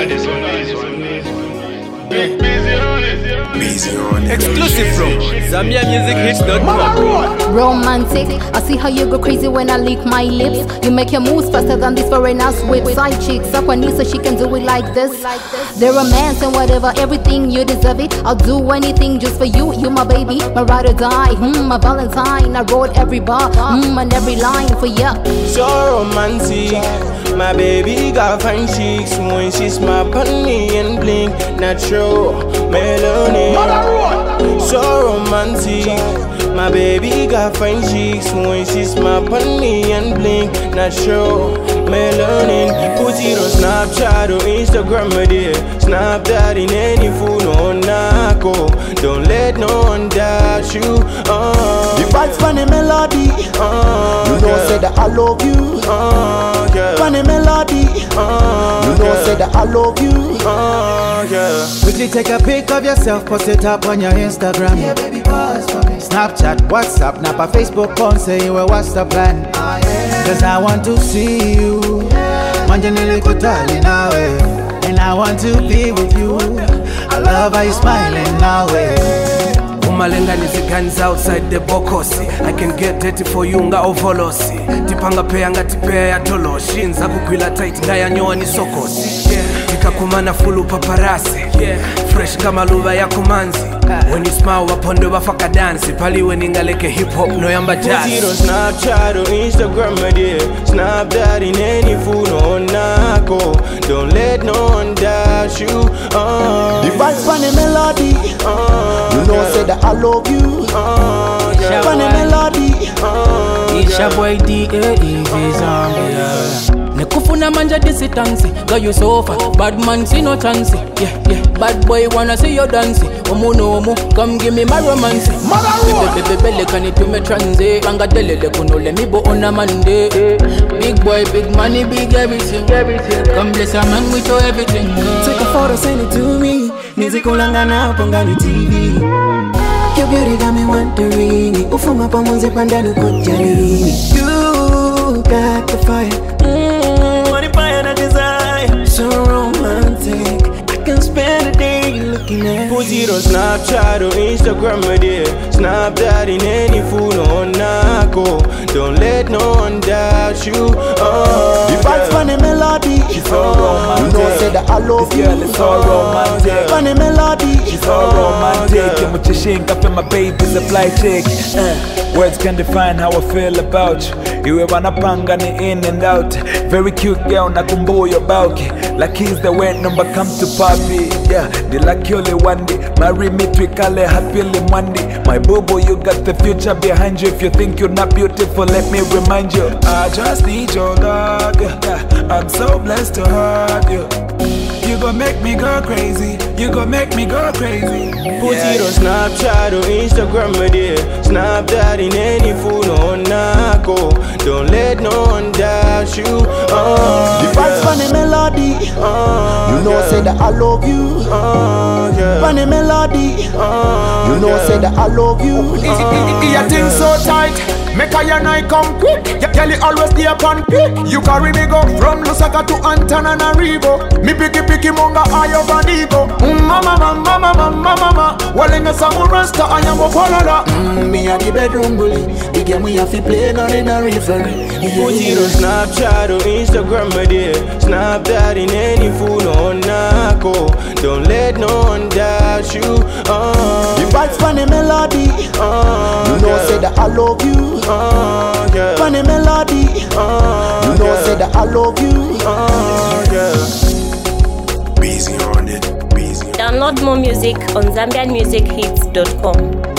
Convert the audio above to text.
Busy on it. Exclusive from ZambiaMusicHits.com. Romantic, I see how you go crazy when I lick my lips. You make your moves faster than this foreigner's whip. Side chicks up her knees so she can do it like this. They're romance and whatever, everything you deserve it. I'll do anything just for you. You my baby, my ride or die. My Valentine. I wrote every bar, and every line for ya. So romantic, my baby got fine cheeks when she smile on me and blink. Natural melanin. So romantic, my baby got fine cheeks when she smile on me and blink. Natural melanin. Put it on Snapchat or Instagram, my dear. Snap that in any food on Naco. Don't let no one doubt you. The vibes funny melody. You know say that I love you. Funny melody. You know say that I love you. Quickly take a pic of yourself, post it up on your Instagram. Yeah, baby, pause for me. Snapchat, WhatsApp, Napa, Facebook, come say you what's the plan? Cause I want to see you. Manjanili kutali nawe. And I want to be with you. I love how you smiling now. Umalenga nizigans outside the bokosi. I can get dirty for you nga ovolosi. Tipanga pea nga tipea ya toloshi. Nza kukwila tight nga ya nyoa ni sokosi. Tikakumana fulu paparasi. Fresh kama luva ya kumanzi. When you smile wapondo wafaka dansi. Paliwe ningaleke hip hop no yamba jazz. Put it on Snapchat or Instagram, my dear. Snap that in any food on Naco. Don't let no one doubt you. The vibes funny melody. You know say that I love you. Funny melody. Isha boy D.A.E.V. Zambia. Nekufuna manja disitansi. Got you so far, bad man see no chance. Yeah. Bad boy wanna see you dancing. Omo no omo, come give me my romance. Bebe can it to me transit. Banga delele kuno let me bo on a Monday. Big boy, big money, big everything. Come bless a man with your everything. Take a photo, send it to me. Music ulanga na pangani TV. Your beauty got me wondering. Ufunga pamoja pandani kujali. You got the fire. What if I had a desire? So romantic. I can spend a day looking at Put it on Snapchat or Instagram, my dear. Snap that in any food on Naco. Don't let no one doubt you. The vibes funny melody. She's so romantic. You know say that I love this you. girl is so romantic. Funny melody. She's so romantic. Muchishinga for my baby's a fly chick. Words can define how I feel about you. Iwe wanapanga ni in and out. Very cute girl nakumbuyo bauki. Like he's the way number come to papi. Yeah, they like you only one day. Marry me twikale happily one day. My bobo, you got the future behind you. If you think you're not beautiful, let me remind you. I just need your love. Yeah, I'm so blessed to have you. You gon' make me go crazy. You gon' make me go crazy. Put it on Snapchat or Instagram, my dear. Snap that in any food on Naco. Don't let no one doubt you. The vibes funny melody. You know say that I love you. Funny melody. You know say that I love you. Your thing so tight, make I and I come quick. Girl, you always stay upon pick. You carry me go from Lusaka to Antananarivo. Me picky monga ayo bandigo. Mama. Walenga samu rasta ayambo kolala. me at the bedroom bully. The game we have to play down in a referee. Put it on Snapchat or Instagram, my dear. Snap that in any food on Naco. Don't let no one doubt you. The vibes funny melody. You know say that I love you. Funny melody. You know say that I love you. Busy on it. Download more music on ZambianMusicHits.com.